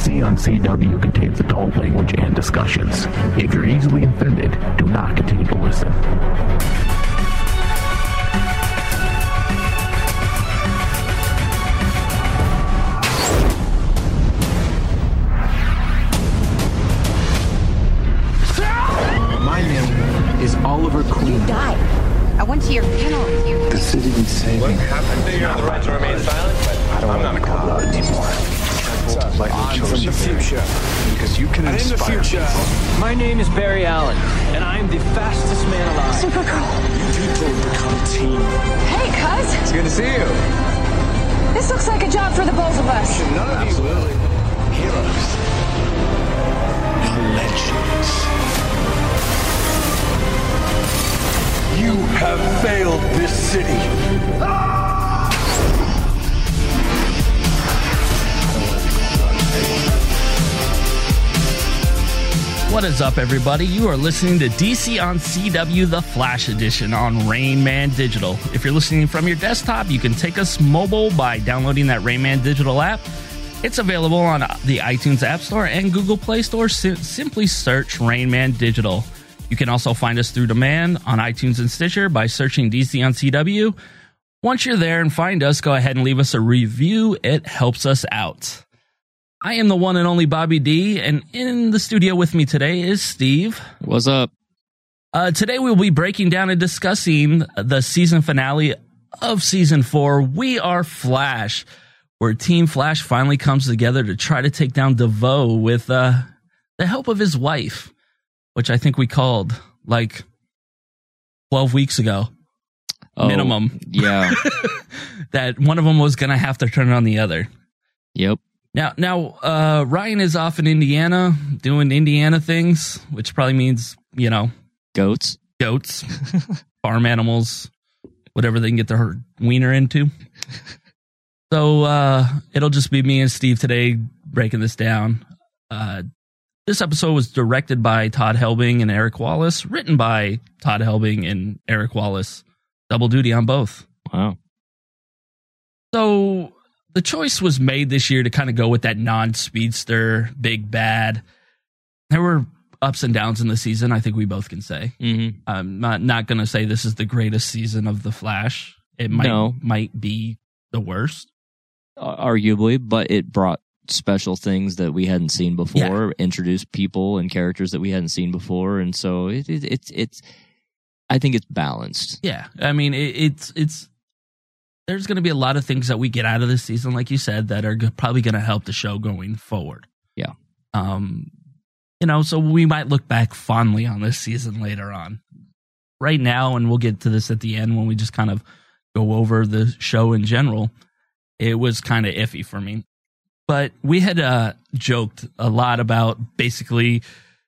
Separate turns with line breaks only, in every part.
DC on CW contains adult language and discussions. If you're easily offended, do not continue to listen.
My name is Oliver Queen.
You died. I went to your funeral with you.
The city needs saving.
What happened to you on the right to remain silent? But I'm not a god anymore.
I'm from the future. Because you can inspire people.
My name is Barry Allen, and I'm the fastest man alive.
Supergirl.
You people become a team.
Hey, cuz.
It's good to see you.
This looks like a job for the both of us.
None of you will. Heroes. You're legends. You have failed this city.
What is up, everybody? You are listening to DC on CW, the Flash Edition on Rain Man Digital. If you're listening from your desktop, you can take us mobile by downloading that Rain Man Digital app. It's available on the iTunes App Store and Google Play Store. Simply search Rain Man Digital. You can also find us through demand on iTunes and Stitcher by searching DC on CW. Once you're there and find us, go ahead and leave us a review. It helps us out. I am the one and only Bobby D, and in the studio with me today is Steve.
What's up?
Today we'll be breaking down and discussing the season finale of Season 4, We Are Flash, where Team Flash finally comes together to try to take down DeVoe with the help of his wife, which I think we called like 12 weeks ago. Minimum.
Yeah.
That one of them was going to have to turn on the other.
Yep.
Now, Ryan is off in Indiana doing Indiana things, which probably means, you know,
Goats,
farm animals, whatever they can get their wiener into. So it'll just be me and Steve today breaking this down. This episode was directed by Todd Helbing and Eric Wallace, written by Todd Helbing and Eric Wallace. Double duty on both.
Wow.
So the choice was made this year to kind of go with that non-speedster, big bad. There were ups and downs in the season, I think we both can say.
Mm-hmm.
I'm not going to say this is the greatest season of The Flash. It might be the worst.
Arguably, but it brought special things that we hadn't seen before, introduced people and characters that we hadn't seen before, and so it's I think it's balanced.
Yeah, I mean, it's there's going to be a lot of things that we get out of this season, like you said, that are probably going to help the show going forward.
Yeah.
You know, so we might look back fondly on this season later on. Right now, and we'll get to this at the end when we just kind of go over the show in general, it was kind of iffy for me. But we had joked a lot about basically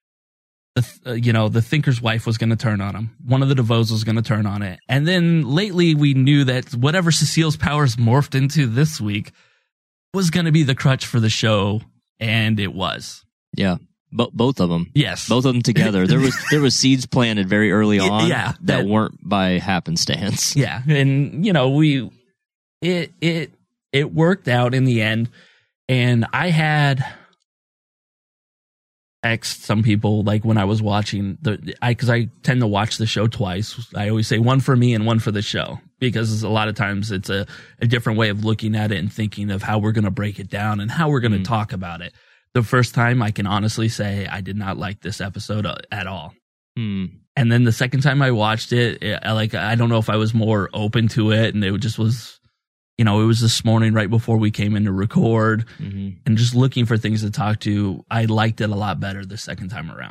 the Thinker's wife was going to turn on him. One of the DeVoes was going to turn on it. And then lately we knew that whatever Cecile's powers morphed into this week was going to be the crutch for the show. And it was.
Yeah. Both of them.
Yes.
Both of them together. There was seeds planted very early on that weren't by happenstance.
Yeah. And, you know, it worked out in the end. And I had text some people, like when I was watching because I tend to watch the show twice. I always say one for me and one for the show, because a lot of times it's a different way of looking at it and thinking of how we're going to break it down and how we're going to talk about it. The first time, I can honestly say I did not like this episode at all. And then the second time I watched it, I don't know if I was more open to it, and it just was, you know, it was this morning right before we came in to record, and just looking for things to talk to. I liked it a lot better the second time around.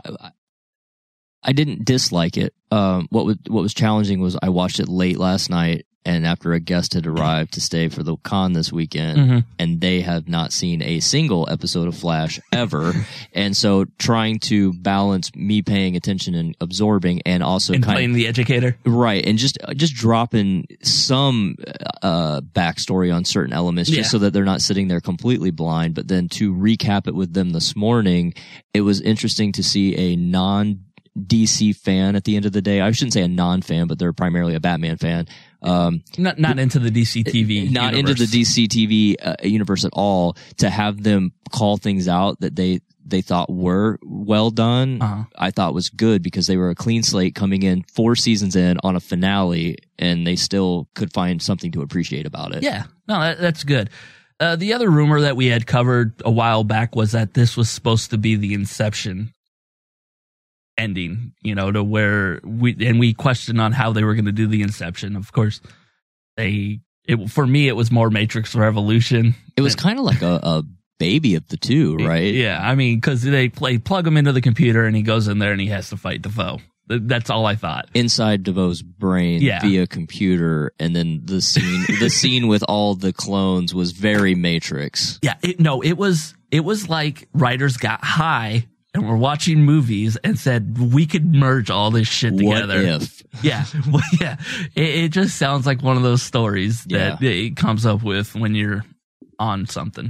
I didn't dislike it. What was challenging was I watched it late last night, and after a guest had arrived to stay for the con this weekend, and they have not seen a single episode of Flash ever, and so trying to balance me paying attention and absorbing, and also
and playing the educator,
right, and just dropping some backstory on certain elements, just so that they're not sitting there completely blind. But then to recap it with them this morning, it was interesting to see a non-DC fan at the end of the day. I shouldn't say a non-fan, but they're primarily a Batman fan.
Not into the DC TV
not
universe.
into the DC TV universe at all, to have them call things out that they thought were well done, I thought was good, because they were a clean slate coming in 4 seasons in on a finale, and they still could find something to appreciate about it.
Yeah, no, that's good. The other rumor that we had covered a while back was that this was supposed to be the Inception ending, to where we questioned on how they were going to do the Inception. Of course, for me, it was more Matrix Revolution.
It was kind of like a baby of the two, right?
Yeah, I mean, because they plug him into the computer and he goes in there and he has to fight Defoe. That's all I thought. Inside
DeVoe's brain via computer, and then the scene with all the clones was very Matrix.
Yeah, it was like writers got high and were watching movies and said, we could merge all this shit together.
What if?
Yeah. Well, yeah. It just sounds like one of those stories that it comes up with when you're on something.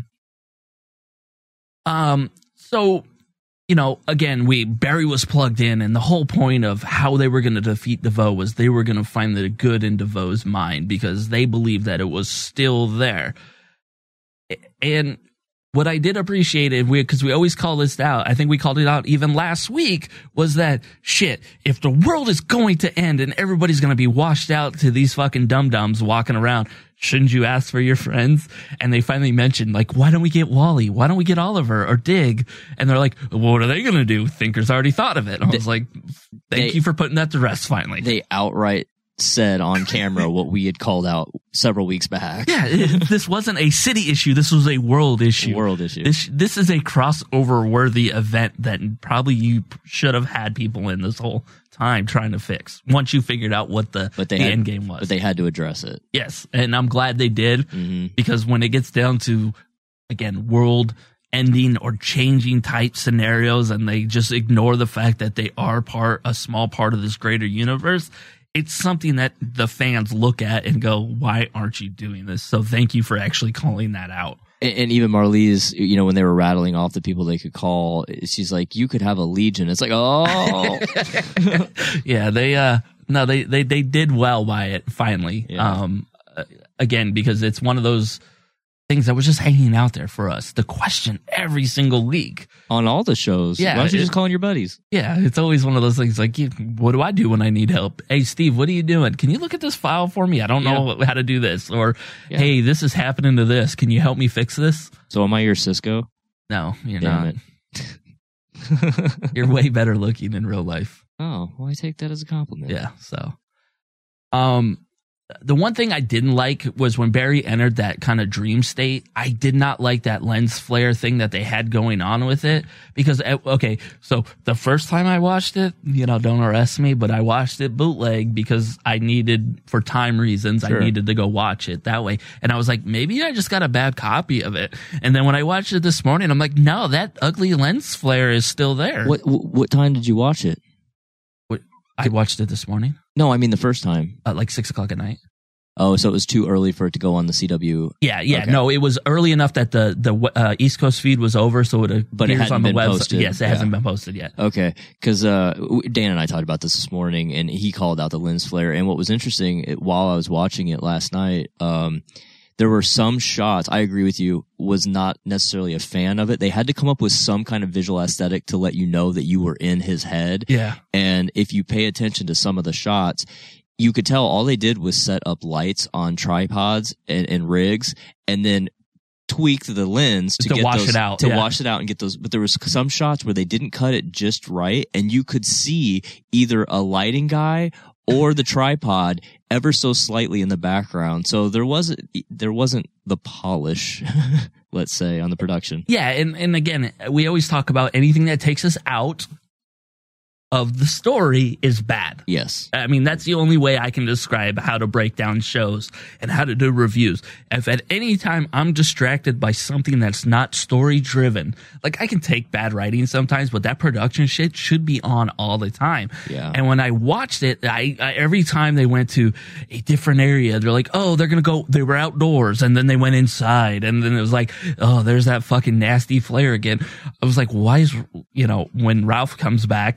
So, again, Barry was plugged in, and the whole point of how they were going to defeat DeVoe was they were going to find the good in DeVoe's mind, because they believed that it was still there. And what I did appreciate, because we always call this out, I think we called it out even last week, was that, shit, if the world is going to end and everybody's going to be washed out to these fucking dum-dums walking around, shouldn't you ask for your friends? And they finally mentioned, like, why don't we get Wally? Why don't we get Oliver or Dig? And they're like, well, what are they going to do? Thinker's already thought of it. And I was like, thank you for putting that to rest finally.
They outright said on camera what we had called out several weeks back.
Yeah, this wasn't a city issue. This was a world issue. This is a crossover worthy event that probably you should have had people in this whole time trying to fix once you figured out what the end game was.
But they had to address it.
Yes, and I'm glad they did, because when it gets down to, again, world ending or changing type scenarios, and they just ignore the fact that they are a small part of this greater universe, it's something that the fans look at and go, why aren't you doing this? So thank you for actually calling that out.
And even Marlize, when they were rattling off the people they could call, she's like, you could have a legion. It's like, oh.
Yeah, they did well by it finally. Yeah. Again, because it's one of those things that was just hanging out there for us. The question every single week.
On all the shows. Yeah. Why don't you just call on your buddies?
Yeah, it's always one of those things like, what do I do when I need help? Hey, Steve, what are you doing? Can you look at this file for me? I don't know how to do this. Or, hey, this is happening to this. Can you help me fix this?
So am I your Cisco?
No, you're not. You're way better looking in real life.
Oh, well, I take that as a compliment.
Yeah, so. The one thing I didn't like was when Barry entered that kind of dream state. I did not like that lens flare thing that they had going on with it, because, okay, so the first time I watched it, don't arrest me, but I watched it bootleg because I needed, for time reasons, I needed to go watch it that way. And I was like, maybe I just got a bad copy of it. And then when I watched it this morning, I'm like, no, that ugly lens flare is still there.
What time did you watch it?
I watched it this morning.
No, I mean the first time.
Like 6:00 at night.
Oh, so it was too early for it to go on the CW.
Yeah. Okay. No, it was early enough that the East Coast feed was over, so it appears on the website. Posted. Yes, it hasn't been posted yet.
Okay, because Dan and I talked about this morning, and he called out the lens flare. And what was interesting, while I was watching it last night, there were some shots, I agree with you, was not necessarily a fan of it. They had to come up with some kind of visual aesthetic to let you know that you were in his head.
Yeah.
And if you pay attention to some of the shots, you could tell all they did was set up lights on tripods and rigs, and then tweak the lens to wash it out and get those. But there was some shots where they didn't cut it just right, and you could see either a lighting guy or the tripod ever so slightly in the background. So there wasn't the polish, let's say, on the production.
Yeah, and again, we always talk about anything that takes us out of the story is bad.
Yes.
I mean, that's the only way I can describe how to break down shows and how to do reviews. If at any time I'm distracted by something that's not story driven, like I can take bad writing sometimes, but that production shit should be on all the time.
Yeah.
And when I watched it, I every time they went to a different area, they're like, oh, they were outdoors, and then they went inside, and then it was like, oh, there's that fucking nasty flare again. I was like, why is, when Ralph comes back and he appears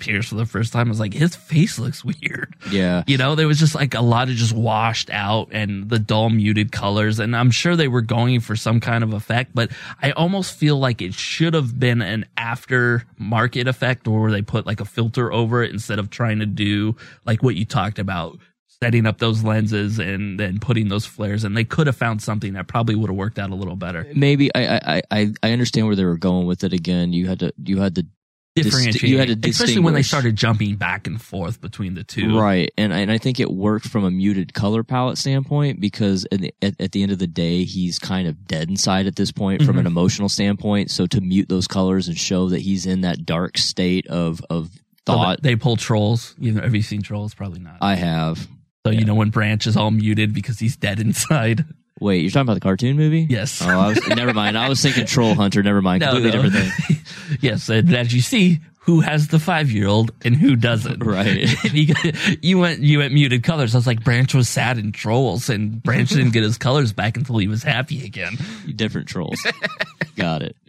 Tears for the first time, I was like, his face looks weird.
Yeah.
You know, there was just like a lot of just washed out and the dull muted colors. And I'm sure they were going for some kind of effect, but I almost feel like it should have been an after market effect where they put like a filter over it instead of trying to do like what you talked about, setting up those lenses and then putting those flares. And they could have found something that probably would have worked out a little better.
Maybe I understand where they were going with it. Again, you had to
differentiate, especially when they started jumping back and forth between the two.
Right. And I think it worked from a muted color palette standpoint because at the end of the day, he's kind of dead inside at this point from an emotional standpoint. So to mute those colors and show that he's in that dark state of thought.
So they pull Trolls. Have you seen Trolls? Probably not.
I have.
So, you know, when Branch is all muted because he's dead inside.
Wait, you're talking about the cartoon movie?
Yes.
Oh, never mind. I was thinking Troll Hunter. Never mind. Completely different thing.
Yes. And as you see, who has the 5-year-old and who doesn't.
Right.
you went muted colors. I was like, Branch was sad in Trolls and Branch didn't get his colors back until he was happy again.
Different Trolls. Got it.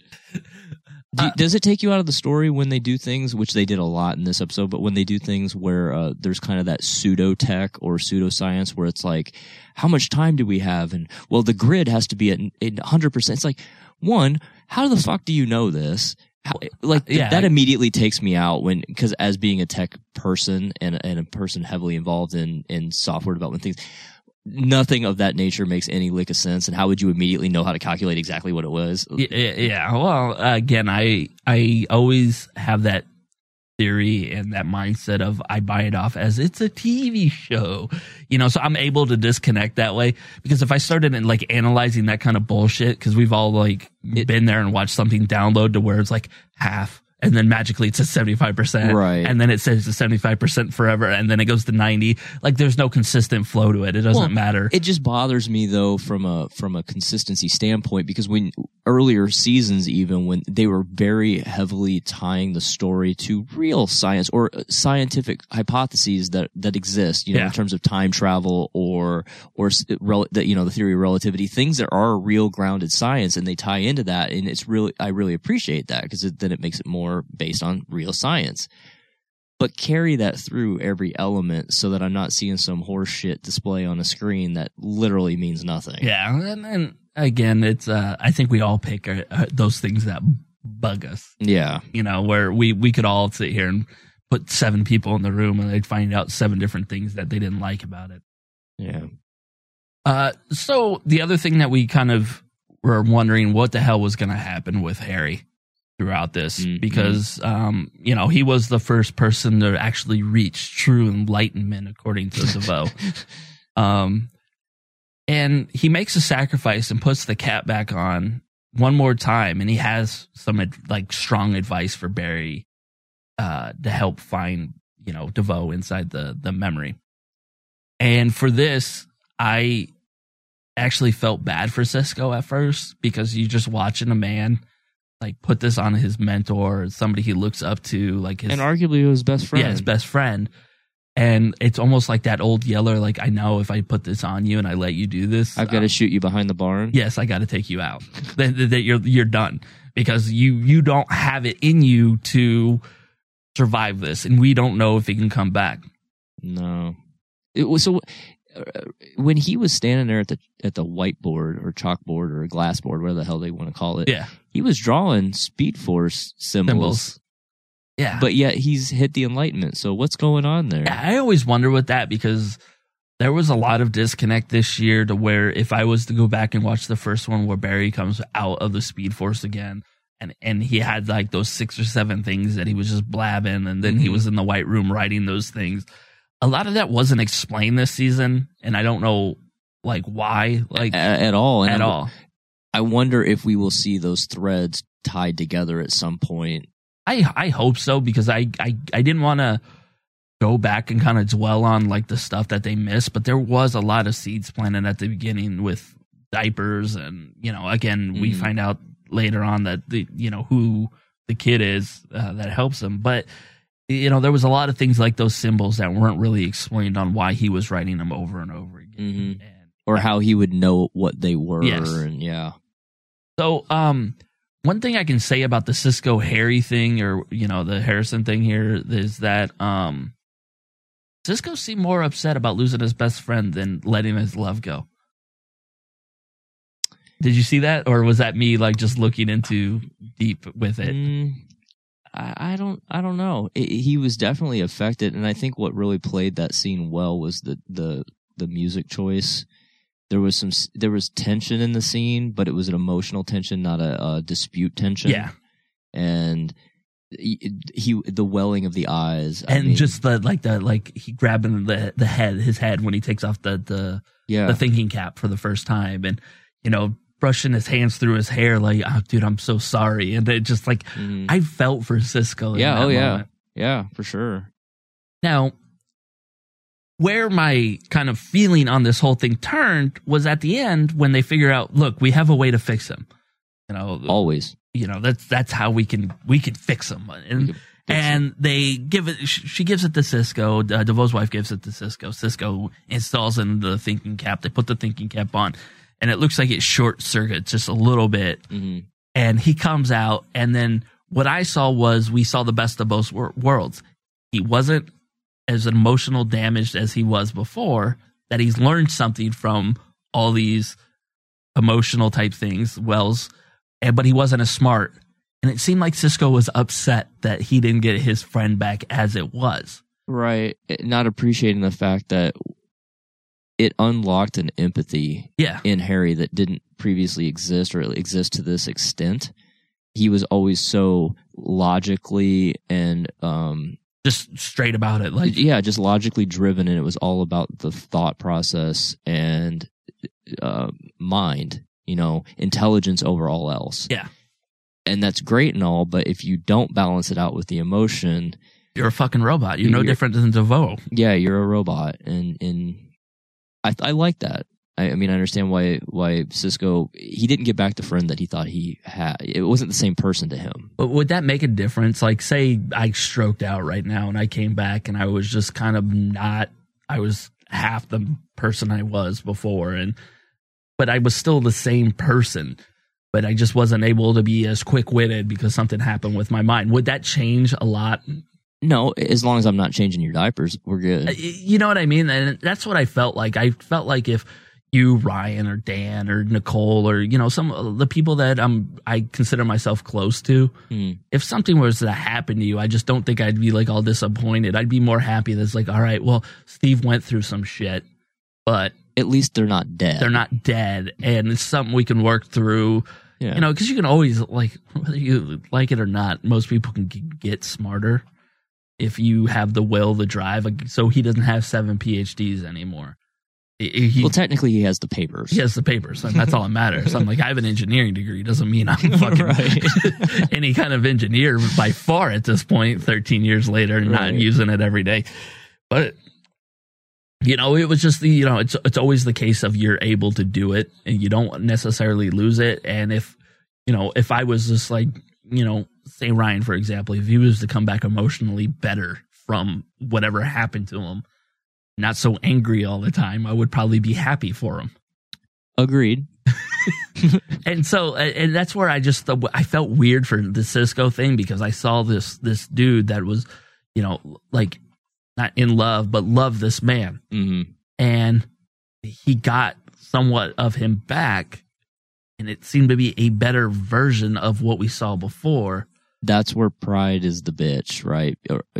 Does it take you out of the story when they do things, which they did a lot in this episode, but when they do things where there's kind of that pseudo-tech or pseudoscience where it's like, how much time do we have? And, well, the grid has to be at 100%. It's like, one, how the fuck do you know this? That immediately takes me out because as being a tech person and a person heavily involved in software development things, nothing of that nature makes any lick of sense. And how would you immediately know how to calculate exactly what it was?
Yeah. Well, again, I always have that theory and that mindset of I buy it off as it's a TV show, you know, so I'm able to disconnect that way because if I started like analyzing that kind of bullshit, because we've all like been there and watched something download to where it's like half. And then magically it says 75%.
Right.
And then it says it's 75% forever. And then it goes to 90. Like there's no consistent flow to it. It doesn't matter.
It just bothers me though from a consistency standpoint because when earlier seasons, even when they were very heavily tying the story to real science or scientific hypotheses that exist, you know, in terms of time travel or the theory of relativity, things that are real grounded science and they tie into that. And I really appreciate that because then it makes it more based on real science, but carry that through every element so that I'm not seeing some horse shit display on a screen that literally means nothing.
Yeah. And again, it's, I think we all pick those things that bug us.
Yeah. You
know, where we could all sit here and put 7 people in the room and they'd find out 7 different things that they didn't like about it.
Yeah.
So the other thing that we kind of were wondering what the hell was going to happen with Harry throughout this because, you know, he was the first person to actually reach true enlightenment, according to DeVoe. And he makes a sacrifice and puts the cap back on one more time. And he has some like strong advice for Barry, to help find, you know, DeVoe inside the memory. And for this, I actually felt bad for Cisco at first because you're just watching a man like put this on his mentor, somebody he looks up to, like his,
and arguably his best friend.
Yeah, his best friend. And it's almost like that old yeller, like, I know if I put this on you and I let you do this,
I've got to shoot you behind the barn.
Yes, I got to take you out. That you're done because you don't have it in you to survive this, and we don't know if he can come back.
No. So when he was standing there at the whiteboard or chalkboard or glassboard, whatever the hell they want to call it, he was drawing Speed Force symbols.
Yeah,
but yet he's hit the Enlightenment. So what's going on there?
Yeah, I always wonder with that because there was a lot of disconnect this year to where if I was to go back and watch the first one where Barry comes out of the Speed Force again, and he had like those 6 or 7 things that he was just blabbing, and then he was in the White Room writing those things. A lot of that wasn't explained this season, and I don't know like why, like
at all.
And
I wonder if we will see those threads tied together at some point.
I hope so because I didn't want to go back and kind of dwell on like the stuff that they missed, but there was a lot of seeds planted at the beginning with diapers, and you know, again, we find out later on that who the kid is that helps him, but you know, there was a lot of things like those symbols that weren't really explained on why he was writing them over and over again, or
how he would know what they were.
Yes.
And
So, one thing I can say about the Cisco Harry thing, or the Harrison thing here, is that Cisco seemed more upset about losing his best friend than letting his love go. Did you see that, or was that me like just looking into deep with it?
I don't know. He was definitely affected, and I think what really played that scene well was the music choice. There was tension in the scene, but it was an emotional tension, not a dispute tension.
Yeah,
and the welling of the eyes,
just he grabbing his head when he takes off the thinking cap for the first time, and brushing his hands through his hair, like, oh, dude, I'm so sorry. And it just like, I felt for Cisco.
Yeah.
Moment.
Yeah, for sure.
Now, where my kind of feeling on this whole thing turned was at the end when they figure out, look, we have a way to fix him.
Always.
That's how we can fix him. And they give it, she gives it to Cisco. DeVoe's wife gives it to Cisco. Cisco installs in the thinking cap. They put the thinking cap on. And it looks like it short circuits just a little bit. Mm-hmm. And he comes out. And then what I saw was we saw the best of both worlds. He wasn't as emotional damaged as he was before, that he's learned something from all these emotional type things, but he wasn't as smart. And it seemed like Cisco was upset that he didn't get his friend back as it was.
Right. Not appreciating the fact that it unlocked an empathy in Harry that didn't previously exist, or exist to this extent. He was always so logically and
just straight about it,
just logically driven, and it was all about the thought process and mind, intelligence over all else.
Yeah,
and that's great and all, but if you don't balance it out with the emotion,
you're a fucking robot. You're no different than DeVoe.
Yeah, you're a robot, and I like that. I mean, I understand why Cisco, he didn't get back the friend that he thought he had. It wasn't the same person to him.
But would that make a difference? Like, say I stroked out right now and I came back and I was just kind of I was half the person I was before, but I was still the same person, but I just wasn't able to be as quick-witted because something happened with my mind. Would that change a lot?
No, as long as I'm not changing your diapers, we're good.
You know what I mean? And that's what I felt like. I felt like if you, Ryan, or Dan, or Nicole, or some of the people that I consider myself close to, if something was to happen to you, I just don't think I'd be like all disappointed. I'd be more happy that it's like, all right, well, Steve went through some shit, but
at least they're not dead.
They're not dead, and it's something we can work through. Yeah. Because you can always, whether you like it or not, most people can get smarter if you have the will, the drive. So he doesn't have 7 PhDs anymore.
Well, technically, he has the papers.
He has the papers, and that's all that matters. I'm like, I have an engineering degree. Doesn't mean I'm fucking any kind of engineer by far at this point, 13 years later, and not using it every day. But, it was just it's always the case of you're able to do it, and you don't necessarily lose it. And if I was just like, say Ryan, for example, if he was to come back emotionally better from whatever happened to him, not so angry all the time, I would probably be happy for him.
Agreed.
And that's where I felt weird for the Cisco thing, because I saw this dude that was, not in love, but loved this man. Mm-hmm. And he got somewhat of him back, and it seemed to be a better version of what we saw before.
That's where pride is the bitch, right?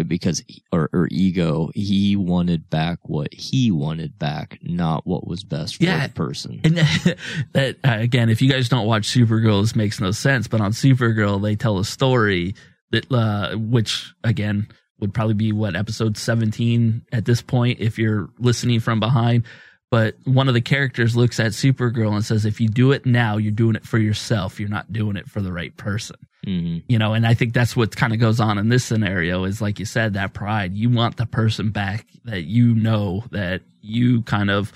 Or ego. He wanted back what he wanted back, not what was best for the person.
And that again, if you guys don't watch Supergirl, this makes no sense. But on Supergirl, they tell a story that, which again would probably be episode 17 at this point, if you're listening from behind. But one of the characters looks at Supergirl and says, if you do it now, you're doing it for yourself. You're not doing it for the right person. Mm-hmm. And I think that's what kind of goes on in this scenario is, like you said, that pride. You want the person back that that you kind of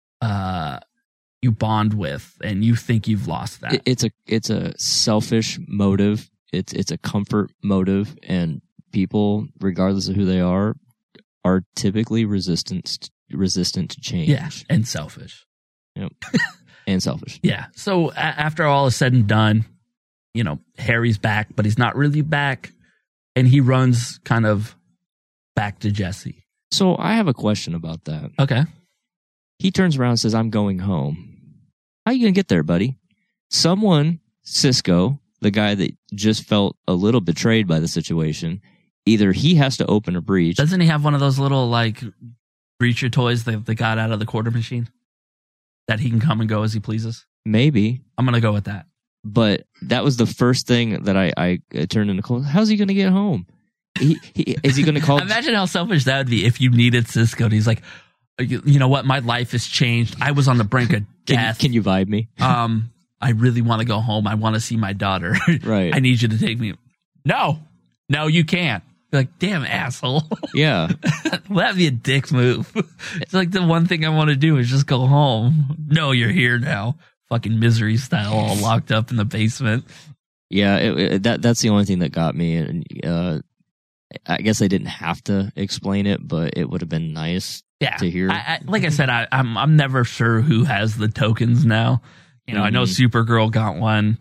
you bond with, and you think you've lost that.
It's a selfish motive. It's a comfort motive, and people, regardless of who they are typically resistant to change.
Yeah, and selfish.
Yep. And selfish.
Yeah. So after all is said and done, Harry's back, but he's not really back. And he runs kind of back to Jesse.
So I have a question about that.
Okay.
He turns around and says, I'm going home. How are you going to get there, buddy? Someone, Cisco, the guy that just felt a little betrayed by the situation, either he has to open a breach.
Doesn't he have one of those little, breacher toys that they got out of the quarter machine? That he can come and go as he pleases?
Maybe.
I'm going to go with that.
But that was the first thing that I turned into Cole. How's he going to get home? Is he going to call?
Imagine how selfish that would be if you needed Cisco. And he's like, you know what? My life has changed. I was on the brink of death.
Can you vibe me?
I really want to go home. I want to see my daughter.
Right.
I need you to take me. No, you can't. You're like, damn asshole.
Yeah.
That'd be a dick move. It's like the one thing I want to do is just go home. No, you're here now. Fucking Misery style, all locked up in the basement.
Yeah, that's the only thing that got me. And I guess they didn't have to explain it, but it would have been nice to hear.
Like I said, I'm never sure who has the tokens now. I know Supergirl got one.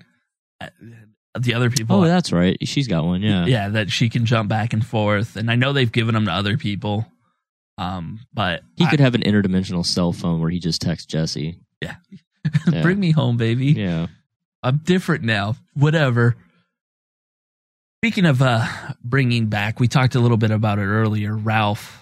The other people.
Oh, that's right. She's got one, yeah.
Yeah, that she can jump back and forth. And I know they've given them to other people. But
he could have an interdimensional cell phone where he just texts Jesse.
Yeah. Bring me home, baby.
Yeah.
I'm different now. Whatever. Speaking of bringing back, we talked a little bit about it earlier. Ralph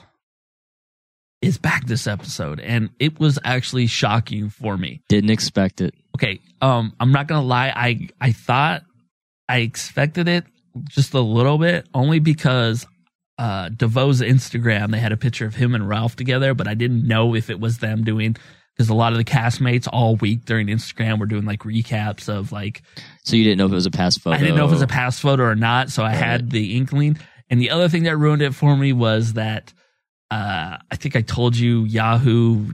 is back this episode, and it was actually shocking for me.
Didn't expect it.
Okay, I'm not gonna lie. I thought I expected it just a little bit, only because DeVoe's Instagram, they had a picture of him and Ralph together, but I didn't know if it was them doing. Because a lot of the castmates all week during Instagram were doing recaps of
So you didn't know if it was a past photo?
I didn't know if it was a past photo or not, so I had the inkling. And the other thing that ruined it for me was that I think I told you Yahoo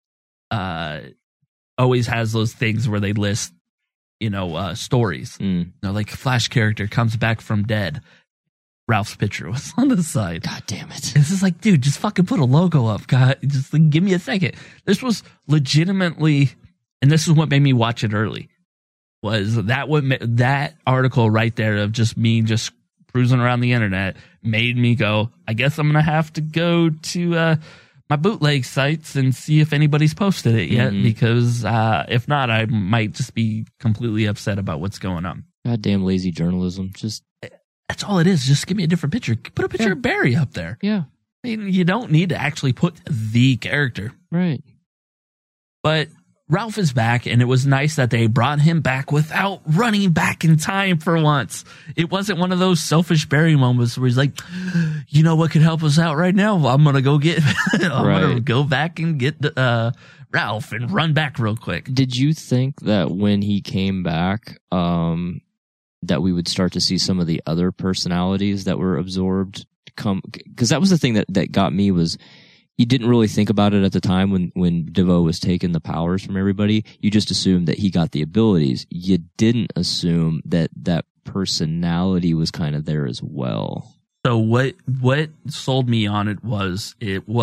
always has those things where they list, stories. Like Flash character comes back from dead. Ralph's picture was on the side.
God damn it.
This is dude, just fucking put a logo up. God, just give me a second. This was legitimately, and this is what made me watch it early, was that article right there of just me just cruising around the internet made me go, I guess I'm going to have to go to my bootleg sites and see if anybody's posted it yet, because if not, I might just be completely upset about what's going on.
Goddamn lazy journalism.
That's all it is. Just give me a different picture. Put a picture of Barry up there.
Yeah.
I mean, you don't need to actually put the character.
Right.
But Ralph is back, and it was nice that they brought him back without running back in time for once. It wasn't one of those selfish Barry moments where he's like, you know what could help us out right now? Well, I'm going to go get, going to go back and get Ralph and run back real quick.
Did you think that when he came back, that we would start to see some of the other personalities that were absorbed come? Because that was the thing that got me, was you didn't really think about it at the time when DeVoe was taking the powers from everybody. You just assumed that he got the abilities. You didn't assume that personality was kind of there as well.
So what sold me on it was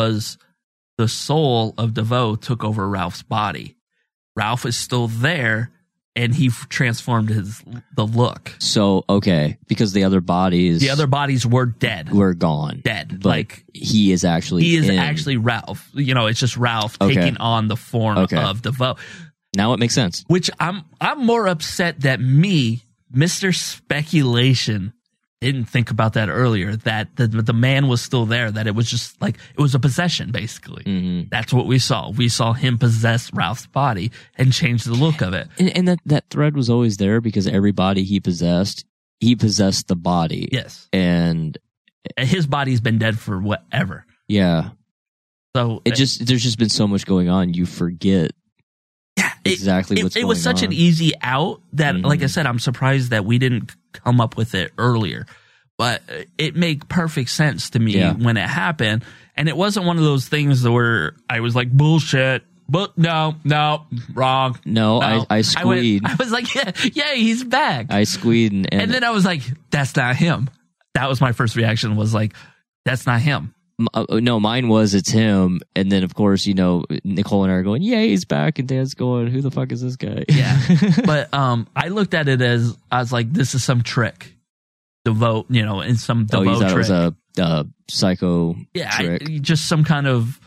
the soul of DeVoe took over Ralph's body. Ralph is still there, and he transformed the look.
So, okay, because the other bodies
were dead.
Were gone.
Dead.
But he is actually
Ralph. It's just Ralph taking on the form of DeVoe.
Now it makes sense.
Which I'm more upset that me, Mr. Speculation, didn't think about that earlier, that the man was still there, that it was just it was a possession, basically. Mm-hmm. That's what we saw. We saw him possess Ralph's body and change the look of it.
And that thread was always there, because every body he possessed the body.
Yes.
And
his body's been dead for whatever.
Yeah.
So
there's just been so much going on, you forget exactly what's going on.
It was such an easy out that, like I said, I'm surprised that we didn't come up with it earlier. But it made perfect sense to me when it happened. And it wasn't one of those things where I was like, bullshit. But no, wrong.
No. I squeed.
I was like, yeah, he's back.
I squeed. And
then I was like, that's not him. That was my first reaction, was like, that's not him.
No, mine was it's him, and then of course Nicole and I are going, yeah, he's back, and Dan's going, who the fuck is this guy?
Yeah, but I looked at it as I was like, this is some trick, DeVoe, in some DeVoe
you thought
trick.
It was a psycho trick.
Just some kind of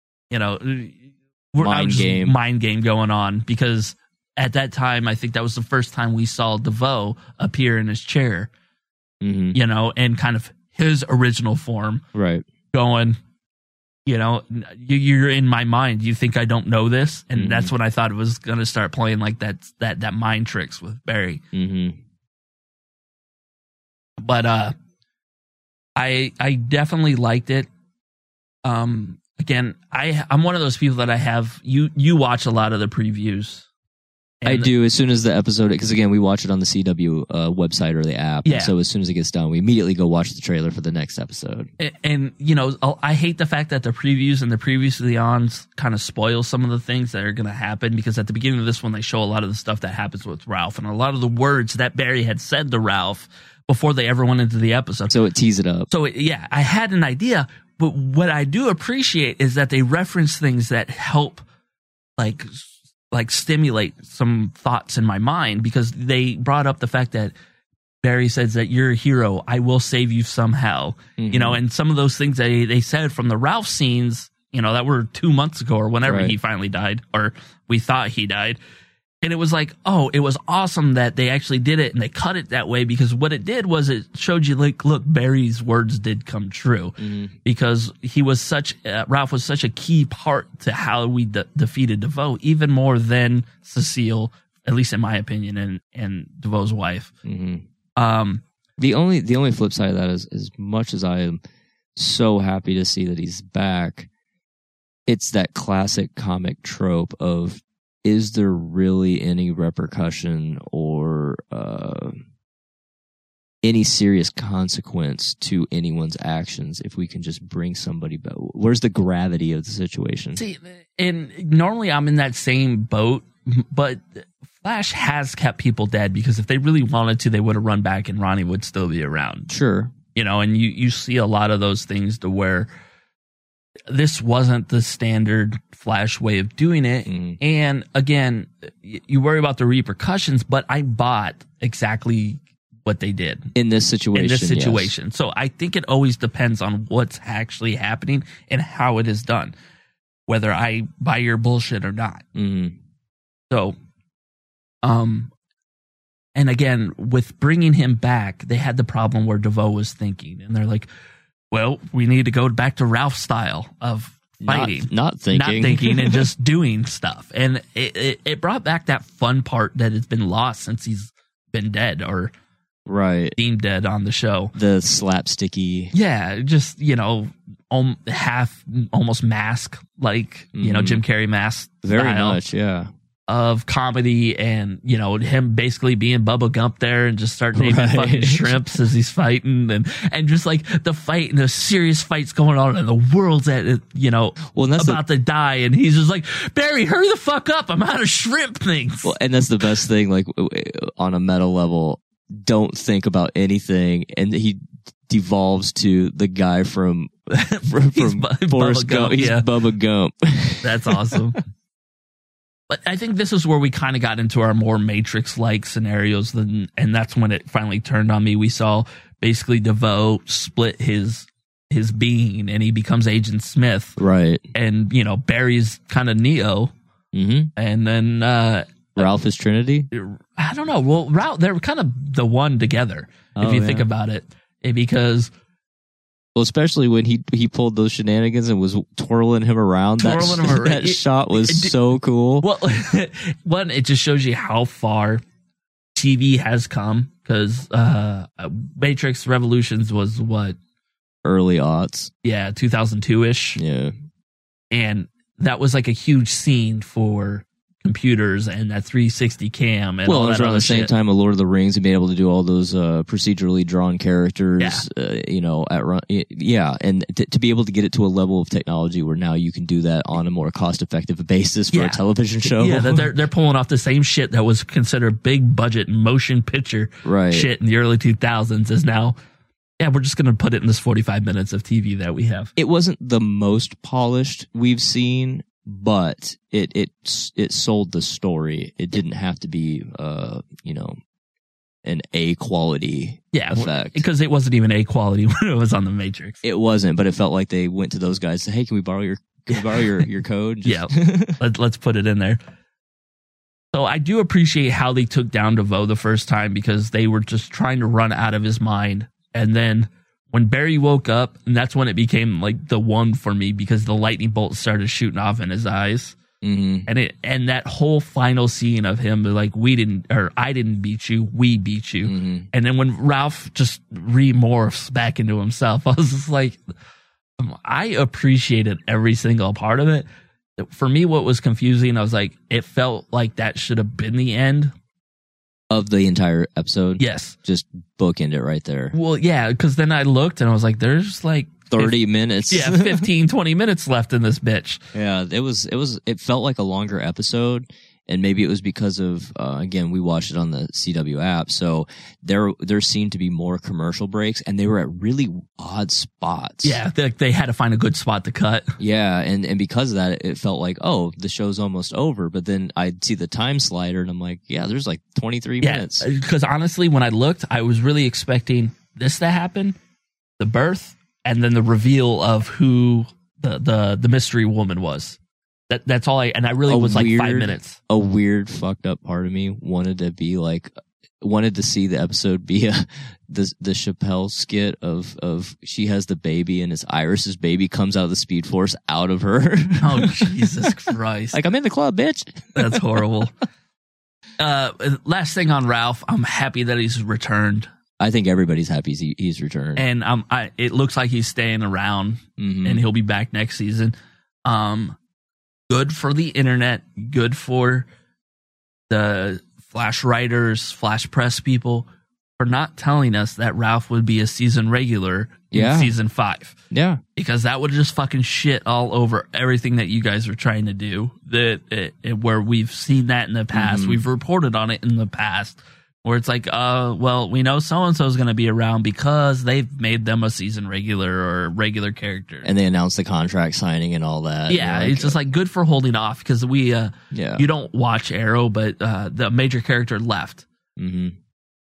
mind game going on, because at that time I think that was the first time we saw DeVoe appear in his chair, and kind of his original form,
right? Going,
you're in my mind. You think I don't know this? And that's when I thought it was going to start playing like that mind tricks with Barry.
Mm-hmm.
But I definitely liked it. Again, I'm one of those people that I have you watch a lot of the previews.
I do as soon as the episode, because again, we watch it on the CW website or the app. Yeah. So as soon as it gets done, we immediately go watch the trailer for the next episode.
And I hate the fact that the previews and the previously ons kind of spoil some of the things that are going to happen, because at the beginning of this one, they show a lot of the stuff that happens with Ralph and a lot of the words that Barry had said to Ralph before they ever went into the episode.
So it tees it up.
So I had an idea, but what I do appreciate is that they reference things that help like stimulate some thoughts in my mind, because they brought up the fact that Barry says that you're a hero, I will save you somehow, and some of those things they said from the Ralph scenes, that were 2 months ago or whenever he finally died, or we thought he died. And it was like, oh, it was awesome that they actually did it and they cut it that way, because what it did was it showed you, like, look, Barry's words did come true, because he was Ralph was such a key part to how we defeated DeVoe, even more than Cecile, at least in my opinion, and DeVoe's wife.
Mm-hmm. The only flip side of that is, as much as I am so happy to see that he's back, it's that classic comic trope of, is there really any repercussion or any serious consequence to anyone's actions if we can just bring somebody back? Where's the gravity of the situation?
See, and normally I'm in that same boat, but Flash has kept people dead, because if they really wanted to, they would have run back and Ronnie would still be around.
Sure.
And you see a lot of those things to where this wasn't the standard Flash way of doing it. And again, you worry about the repercussions, but I bought exactly what they did
in this situation.
Yes. So I think it always depends on what's actually happening and how it is done, whether I buy your bullshit or not. So, and again, with bringing him back, they had the problem where DeVoe was thinking, and they're like, well, we need to go back to Ralph's style of fighting.
Not thinking
and just doing stuff. And it brought back that fun part that has been lost since he's been dead, or deemed dead on the show.
The slapsticky.
Yeah, just, half almost mask, like, Jim Carrey mask
Very
style.
much, yeah.
Of comedy, and him basically being Bubba Gump there and just start naming fucking shrimps as he's fighting, and just like the fight and the serious fights going on, and the world's at about to die, and he's just like, Barry, hurry the fuck up, I'm out of shrimp things.
Well, and that's the best thing, like on a meta level, don't think about anything, and he devolves to the guy from Forrest Gump. He's Bubba Gump.
That's awesome. But I think this is where we kind of got into our more Matrix-like scenarios, and that's when it finally turned on me. We saw basically DeVoe split his being, and he becomes Agent Smith.
Right.
And, Barry's kind of Neo.
Mm-hmm.
And then...
Ralph is Trinity?
I don't know. Well, Ralph, they're kind of the one together, if you think about it. Because...
Well, especially when he pulled those shenanigans and was twirling him around. That shot was so cool.
Well, one, it just shows you how far TV has come, because Matrix Revolutions was what?
Early aughts.
Yeah, 2002-ish.
Yeah.
And that was like a huge scene for computers and that 360 cam. And
well, it was around the same time of Lord of the Rings and being able to do all those procedurally drawn characters, and to be able to get it to a level of technology where now you can do that on a more cost-effective basis for a television show.
Yeah, they're pulling off the same shit that was considered big budget motion picture shit in the early 2000s is now Yeah, we're just going to put it in this 45 minutes of TV that we have.
It wasn't the most polished we've seen, but it sold the story. It didn't have to be, an A quality effect.
Because it wasn't even A quality when it was on The Matrix.
It wasn't, but it felt like they went to those guys and said, hey, can we borrow your code?
Yeah, let's put it in there. So I do appreciate how they took down DeVoe the first time, because they were just trying to run out of his mind. And then when Barry woke up, and that's when it became like the one for me, because the lightning bolts started shooting off in his eyes. Mm-hmm. And that whole final scene of him like, I didn't beat you, we beat you. Mm-hmm. And then when Ralph just remorphs back into himself, I was just like, I appreciated every single part of it. For me, what was confusing, I was like, it felt like that should have been the end
of the entire episode.
Yes.
Just bookend it right there.
Well, yeah, because then I looked and I was like, there's like
30 minutes.
Yeah, 15, 20 minutes left in this bitch.
Yeah, it felt like a longer episode. And maybe it was because of, again, we watched it on the CW app. So there seemed to be more commercial breaks, and they were at really odd spots.
Yeah, they had to find a good spot to cut.
Yeah, and because of that, it felt like, oh, the show's almost over. But then I'd see the time slider, and I'm like, yeah, there's like 23 minutes.
Because honestly, when I looked, I was really expecting this to happen, the birth, and then the reveal of who the mystery woman was. That's all I really was like 5 minutes.
A weird fucked up part of me wanted to see the episode be the Chappelle skit of she has the baby and it's Iris's baby comes out of the Speed Force out of her.
Oh, Jesus Christ.
Like, I'm in the club, bitch.
That's horrible. Last thing on Ralph, I'm happy that he's returned.
I think everybody's happy he's returned.
And it looks like he's staying around, and he'll be back next season. Good for the internet, good for the Flash writers, Flash press people, for not telling us that Ralph would be a season regular in season 5.
Yeah.
Because that would just fucking shit all over everything that you guys are trying to do. Where we've seen that in the past. We've reported on it in the past. Where it's like, well, we know so-and-so is going to be around because they've made them a season regular or regular character.
And they announced the contract signing and all that.
Yeah, it's just like good for holding off, because you don't watch Arrow, but the major character left. Mm-hmm.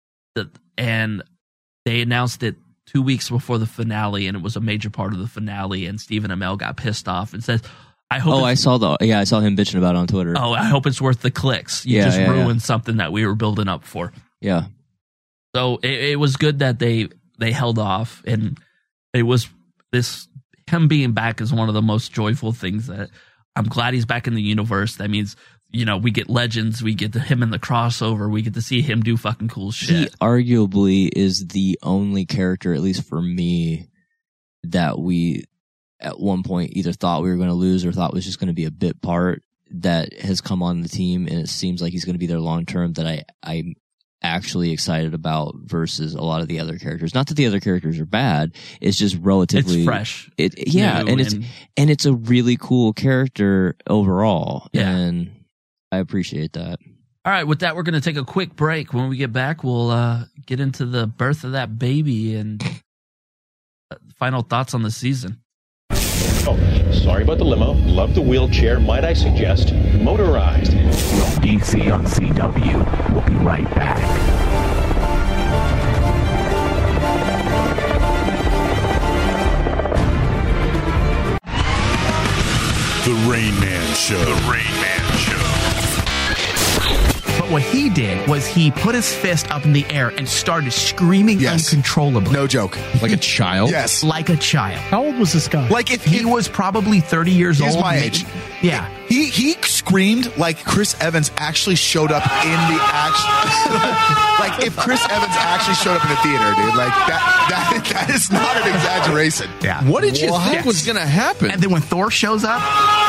And they announced it 2 weeks before the finale, and it was a major part of the finale, and Stephen Amell got pissed off and says, I saw him bitching about it on Twitter. Oh, I hope it's worth the clicks. You just ruined something that we were building up for.
Yeah.
So it was good that they held off, and it was him being back is one of the most joyful things. That I'm glad he's back in the universe. That means, we get Legends, we get him in the crossover, we get to see him do fucking cool shit.
He arguably is the only character, at least for me, that we at one point either thought we were going to lose or thought was just going to be a bit part that has come on the team, and it seems like he's going to be there long term, that I'm actually excited about versus a lot of the other characters. Not that the other characters are bad, it's just relatively
it's fresh.
And it's a really cool character overall. Yeah. And I appreciate that.
All right, with that, we're going to take a quick break. When we get back, we'll get into the birth of that baby and final thoughts on the season.
Oh, sorry about the limo. Love the wheelchair. Might I suggest motorized?
DC on CW. We'll be right back.
The Rain Man Show. The Rain Man Show.
But what he did was he put his fist up in the air and started screaming uncontrollably.
No joke.
Like a child?
Yes.
Like a child.
How old was this guy?
Like if he was probably 30 years old.
He's my age.
Yeah.
He screamed like Chris Evans actually showed up in the action. Like if Chris Evans actually showed up in the theater, dude. Like that is not an exaggeration.
Yeah.
What did you think was going to happen?
And then when Thor shows up.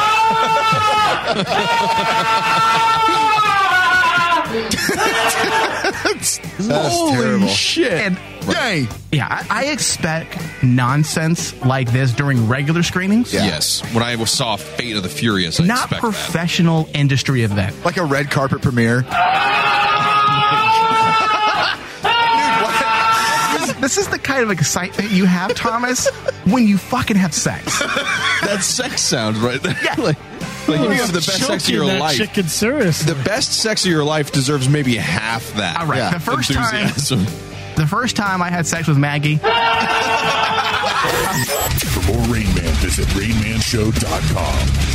That's
holy
terrible.
Shit. And I expect nonsense like this during regular screenings.
Yeah. Yes. When I saw Fate of the Furious, I
not professional industry event.
Like a red carpet premiere.
This is the kind kind of excitement you have, Thomas, when you fucking have sex.
That sex sounds right there.
Yeah.
Like you have the best sex of your life.
Chicken seriously.
The best sex of your life deserves maybe half that.
All right.
Yeah,
The first
enthusiasm.
time I had sex with Maggie.
For more Rain Man, visit RainManShow.com.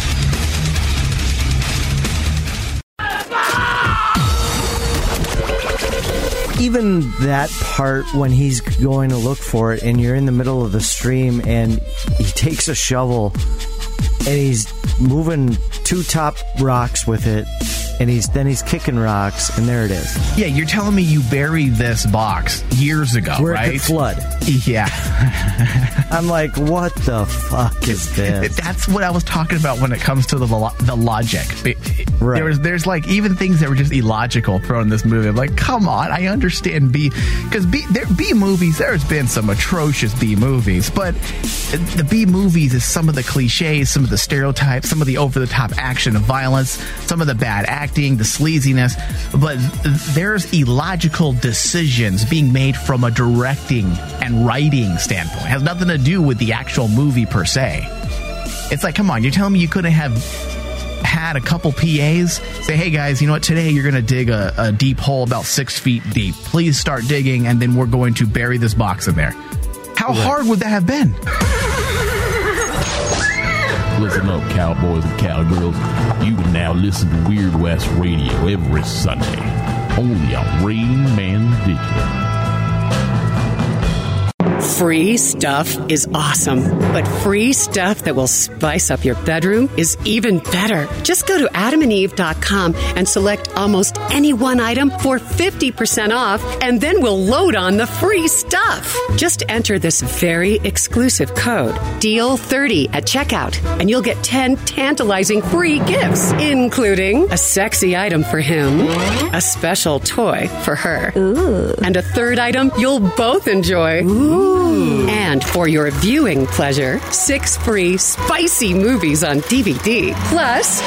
Even that part when he's going to look for it and you're in the middle of the stream and he takes a shovel and he's moving 2 top rocks with it and he's kicking rocks and there it is.
Yeah, you're telling me you buried this box years ago,
Where
right?
it could flood.
Yeah.
I'm like, what the fuck is this?
That's what I was talking about when it comes to the logic.
Right.
There's like even things that were just illogical thrown in this movie. I'm like, come on, I understand because B movies. There's been some atrocious B movies, but the B movies is some of the cliches, some of the stereotypes, some of the over the top action and violence, some of the bad acting, the sleaziness. But there's illogical decisions being made from a directing and writing standpoint. It has nothing to do with the actual movie per se. It's like, come on, you're telling me you couldn't have had a couple PAs say, hey guys, you know what, today you're going to dig a deep hole about 6 feet deep. Please start digging and then we're going to bury this box in there. How hard would that have been?
Listen up, cowboys and cowgirls. You can now listen to Weird West Radio every Sunday, only on Rain Man Digital.
Free stuff is awesome, but free stuff that will spice up your bedroom is even better. Just go to adamandeve.com and select almost any one item for 50% off, and then we'll load on the free stuff. Just enter this very exclusive code, DEAL30, at checkout, and you'll get 10 tantalizing free gifts, including a sexy item for him, a special toy for her, and a third item you'll both enjoy. And for your viewing pleasure, 6 free spicy movies on DVD. Plus,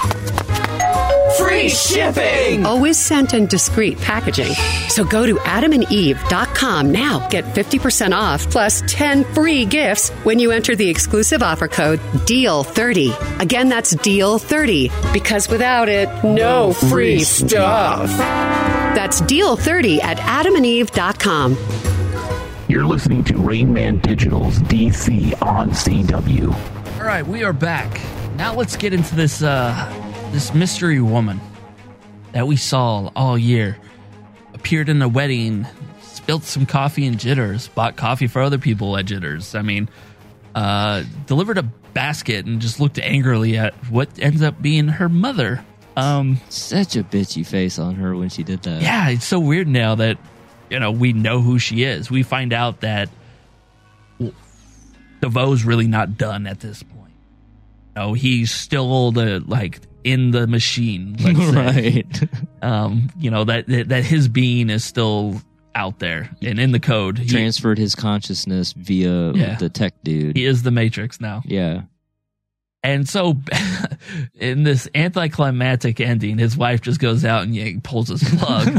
free shipping! Always sent in discreet packaging. So go to adamandeve.com now. Get 50% off plus 10 free gifts when you enter the exclusive offer code DEAL30. Again, that's DEAL30. Because without it, no free stuff. That's DEAL30 at adamandeve.com.
You're listening to Rain Man Digital's DC on CW.
All right, we are back. Now let's get into this this mystery woman that we saw all year. Appeared in a wedding, spilled some coffee in Jitters, bought coffee for other people at Jitters. I mean, delivered a basket and just looked angrily at what ends up being her mother.
Such a bitchy face on her when she did that.
Yeah, it's so weird now that we know who she is. We find out that DeVoe's really not done at this point. He's still in the machine, let's say.
Right.
That his being is still out there and in the code. He
transferred his consciousness via the tech dude.
He is the Matrix now.
Yeah.
And so in this anticlimactic ending, his wife just goes out and pulls his plug.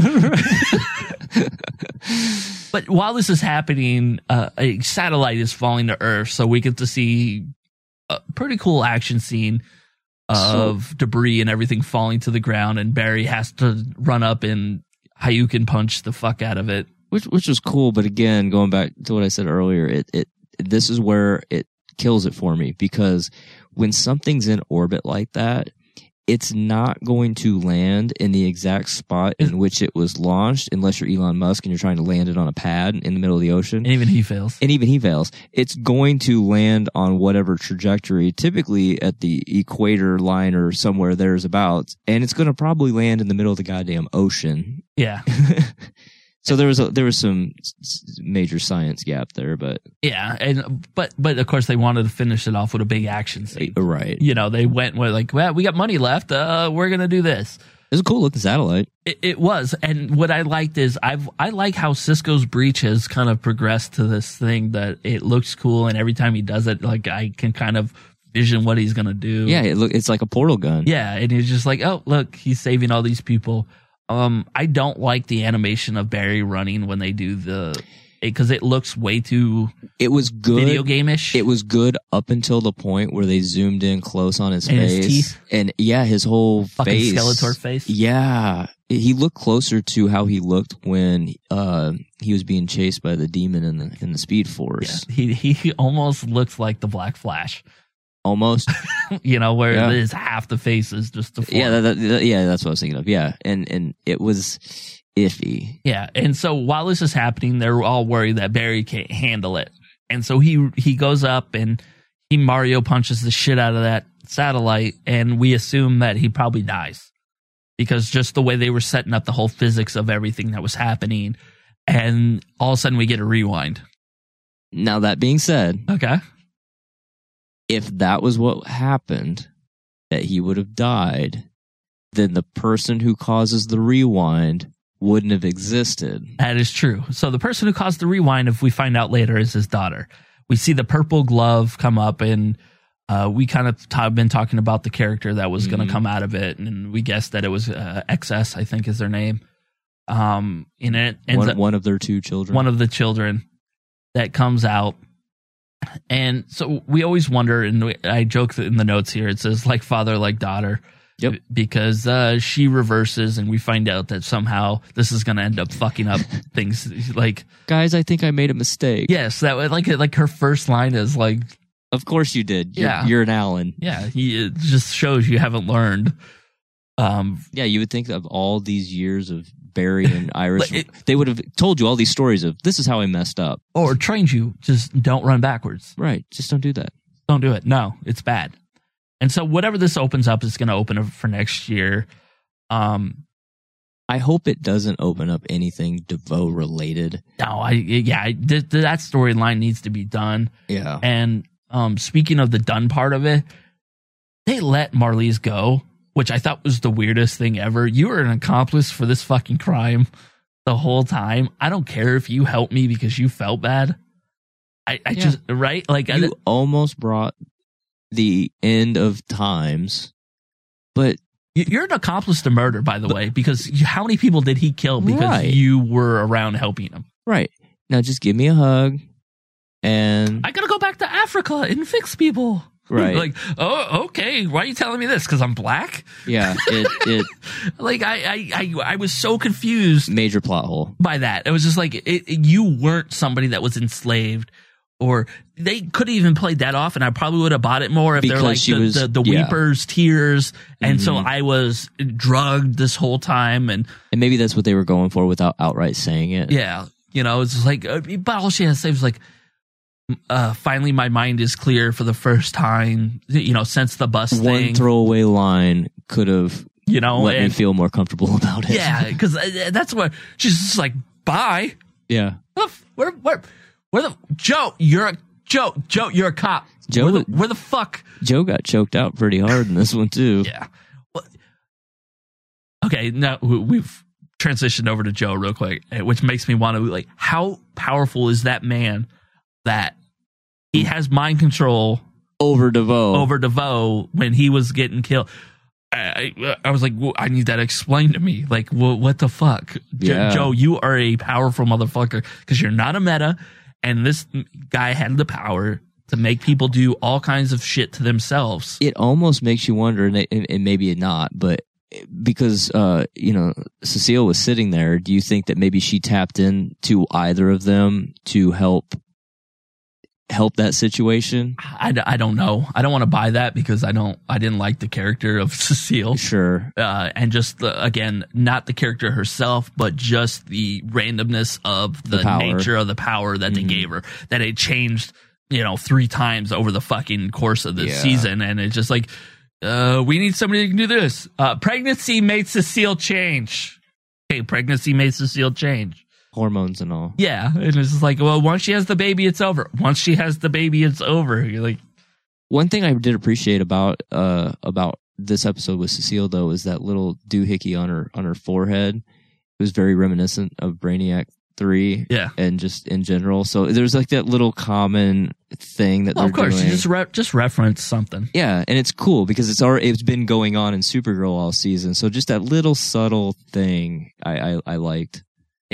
But while this is happening, a satellite is falling to Earth, so we get to see a pretty cool action scene of debris and everything falling to the ground, and Barry has to run up and Hadouken punch the fuck out of it.
Which was cool, but again, going back to what I said earlier, this is where it kills it for me, because when something's in orbit like that, it's not going to land in the exact spot in which it was launched unless you're Elon Musk and you're trying to land it on a pad in the middle of the ocean.
And even he fails.
It's going to land on whatever trajectory, typically at the equator line or somewhere there's-abouts, and it's going to probably land in the middle of the goddamn ocean.
Yeah.
So there was some major science gap there, but
yeah, but of course they wanted to finish it off with a big action scene,
right?
They went with well, we got money left, we're gonna do this.
It was a cool looking satellite.
It was, and what I liked is I like how Cisco's breach has kind of progressed to this thing that it looks cool, and every time he does it, I can kind of vision what he's gonna do.
Yeah, it's like a portal gun.
Yeah, and he's just like, oh look, he's saving all these people. I don't like the animation of Barry running when they do the because it looks way too.
It was good.
Video game-ish.
It was good up until the point where they zoomed in close on his
And
face.
his teeth.
And yeah, his whole
Fucking
face.
Skeletor face.
Yeah. He looked closer to how he looked when he was being chased by the demon in the Speed Force.
Yeah, he almost looks like the Black Flash.
Almost.
Where his half the face is just the form.
Yeah, that's what I was thinking of. Yeah. And it was iffy.
Yeah, and so while this is happening, they're all worried that Barry can't handle it. And so he goes up and he Mario punches the shit out of that satellite, and we assume that he probably dies. Because just the way they were setting up the whole physics of everything that was happening, and all of a sudden we get a rewind.
Now, that being said,
okay,
if that was what happened, that he would have died, then the person who causes the rewind wouldn't have existed.
That is true. So the person who caused the rewind, if we find out later, is his daughter. We see the purple glove come up, and we kind of been talking about the character that was going to come out of it, and we guessed that it was XS, I think is their name. In it,
one of their two children.
One of the children that comes out. And so we always wonder, and I joke in the notes here, it says like father, like daughter.
Yep.
Because she reverses, and we find out that somehow this is going to end up fucking up things. Like,
guys, I think I made a mistake.
Yes, that like her first line is like,
"Of course you did.
Yeah.
You're an Alan."
Yeah, it just shows you haven't learned.
Yeah, you would think of all these years of Barry and Iris, they would have told you all these stories of this is how I messed up,
or trained you. Just don't run backwards.
Right. Just don't do that.
Don't do it. No, it's bad. And so whatever this opens up is going to open up for next year.
I hope it doesn't open up anything DeVoe related.
No, that storyline needs to be done.
Yeah.
And speaking of the done part of it, they let Marlize go, which I thought was the weirdest thing ever. You were an accomplice for this fucking crime the whole time. I don't care if you helped me because you felt bad. Just, right? Like,
you almost brought the end of times, but
you're an accomplice to murder, by the way, because how many people did he kill because you were around helping him?
Right. Now just give me a hug, and
I gotta go back to Africa and fix people.
Right.
Like, oh, okay. Why are you telling me this? Because I'm black?
Yeah. It
like I was so confused.
Major plot hole
by that. It was just like you weren't somebody that was enslaved. Or they could have even played that off, and I probably would have bought it more if they're like the weepers, tears, and so I was drugged this whole time, and
maybe that's what they were going for without outright saying it.
Yeah, it's just like, but all she has to say was like, finally my mind is clear for the first time, since the bus thing.
One throwaway line could have let me feel more comfortable about it.
Yeah, because that's what she's just like, bye.
Yeah.
Where the Joe? You're a cop.
Joe,
where the fuck?
Joe got choked out pretty hard in this one too.
Yeah. Well, okay, now we've transitioned over to Joe real quick, which makes me want to like, how powerful is that man that he has mind control
over DeVoe
when he was getting killed? I was like, well, I need that explained to me. Like, what the fuck?
Yeah.
Joe, you are a powerful motherfucker because you're not a meta. And this guy had the power to make people do all kinds of shit to themselves.
It almost makes you wonder, and maybe not, but because, Cecile was sitting there, do you think that maybe she tapped into either of them to help that situation?
I don't know. I don't want to buy that because I didn't like the character of Cecile.
Sure.
And just again, not the character herself, but just the randomness of the nature of the power that they gave her, that it changed, 3 times over the fucking course of the season. And it's just like, we need somebody who can do this. Pregnancy made Cecile change. Okay. Pregnancy made Cecile change.
Hormones and all.
Yeah. And it's just like, well, once she has the baby, it's over. Once she has the baby, it's over. You're like,
one thing I did appreciate about this episode with Cecile though is that little doohickey on her forehead. It was very reminiscent of Brainiac 3.
Yeah.
And just in general. So there's like that little common thing that they're
of course,
doing.
You just reference something.
Yeah, and it's cool because it's been going on in Supergirl all season. So just that little subtle thing I liked.
Yeah.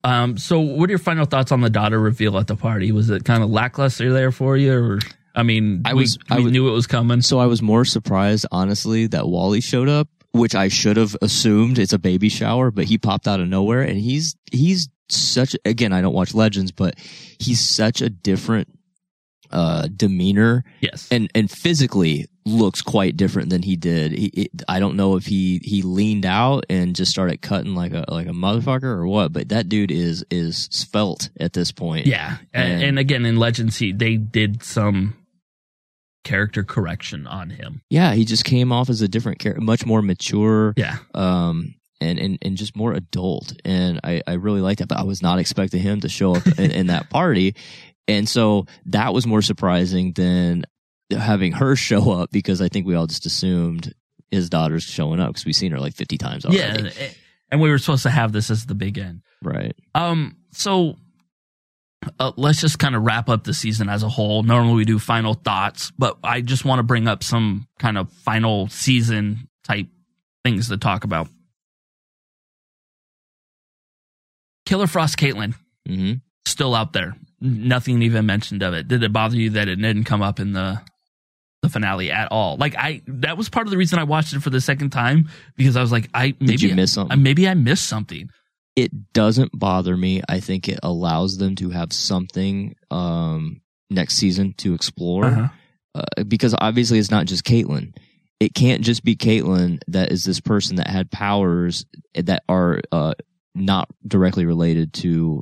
So what are your final thoughts on the daughter reveal at the party? Was it kind of lackluster there for you? Or, I mean, we knew it was coming.
So I was more surprised, honestly, that Wally showed up, which I should have assumed it's a baby shower, but he popped out of nowhere, and he's such, again, I don't watch Legends, but he's such a different demeanor.
Yes.
And physically looks quite different than he did. I don't know if he leaned out and just started cutting like a motherfucker or what, but that dude is svelte at this point.
Yeah. And again, in Legends, they did some character correction on him.
Yeah, he just came off as a different character, much more mature.
Yeah.
And just more adult. And I really like that, but I was not expecting him to show up in that party. And so that was more surprising than having her show up, because I think we all just assumed his daughter's showing up because we've seen her like 50 times already.
Yeah. And we were supposed to have this as the big end.
Right.
So let's just kind of wrap up the season as a whole. Normally we do final thoughts, but I just want to bring up some kind of final season type things to talk about. Killer Frost Caitlyn, still out there. Nothing even mentioned of it. Did it bother you that it didn't come up in the finale at all? Like that was part of the reason I watched it for the second time, because I was like,
did you miss something?
Maybe I missed something.
It doesn't bother me. I think it allows them to have something next season to explore, because obviously it's not just Caitlyn. It can't just be Caitlyn that is this person that had powers that are not directly related to